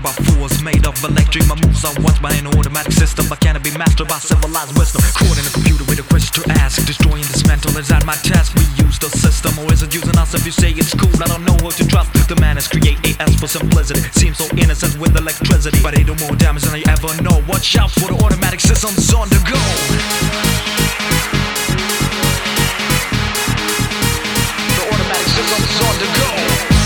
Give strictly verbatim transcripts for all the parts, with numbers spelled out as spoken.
by force, made of electric. My moves are watched by an automatic system, but can it be mastered by civilized wisdom? Caught in a computer with a question to ask, destroying this mental, is that my task? We use the system, or is it using us? If you say it's cool, I don't know who to trust. The man is create A S for simplicity, seems so innocent with electricity, but they do more damage than you ever know. Watch out for the automatic systems on the go. The automatic systems on the go.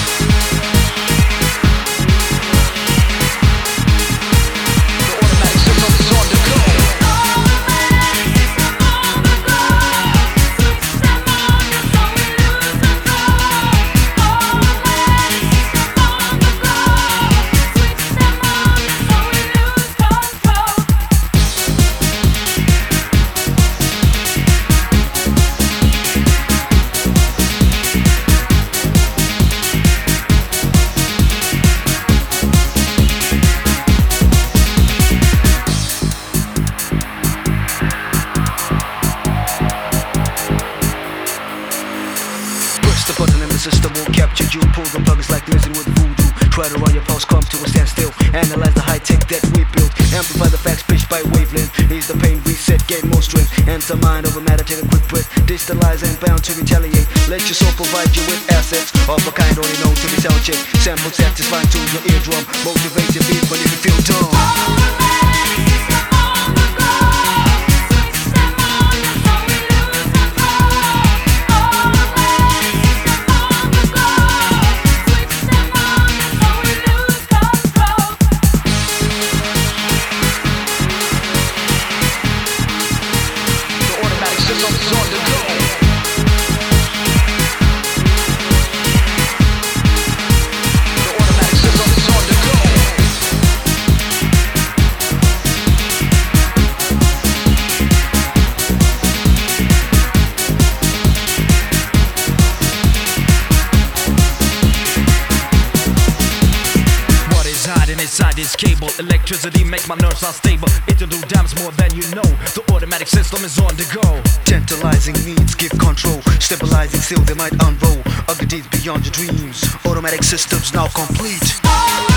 The button in the system will capture you. Pull the plug, it's like messing with voodoo. Try to run your pulse, come to a standstill. Analyze the high tech that we built. Amplify the facts, pitched by wavelength. Ease the pain, reset, gain more strength. Enter mind over matter, take a quick breath. Distalize and bound to retaliate. Let your soul provide you with assets of a kind only known to be sound check. Sample satisfying to your eardrum. Motivate your beat when you feel dumb. Systems on the go. The automatic systems on the go. What is hiding inside this cable? Electricity make my nerves unstable. It'll do damage more than you know. The automatic system is on the go. Tantalizing needs give control. Stabilizing still they might unroll. Ugly deeds beyond your dreams. Automatic systems now complete.